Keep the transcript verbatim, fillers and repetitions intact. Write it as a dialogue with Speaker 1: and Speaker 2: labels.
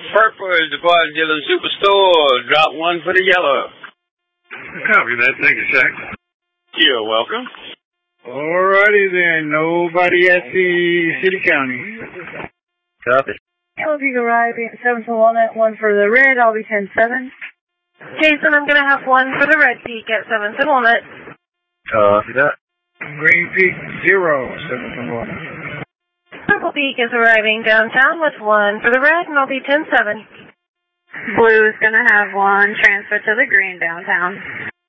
Speaker 1: Purple is the Bud Dillon Superstore. Drop one for the yellow.
Speaker 2: Copy that. Thank you, Shaq.
Speaker 1: You're welcome.
Speaker 2: Alrighty then. Nobody at the city county.
Speaker 3: Copy.
Speaker 4: Hello, Peak arriving at seven for Walnut, one for the red. I'll be ten seven.
Speaker 5: Jason, I'm going to have one for the red peak at seventh and Walnut.
Speaker 3: Copy that.
Speaker 2: Green Peak, zero, seventh and Walnut.
Speaker 5: Purple peak is arriving downtown with one for the red, and I'll be ten seven.
Speaker 4: Blue is going to have one transfer to the green downtown.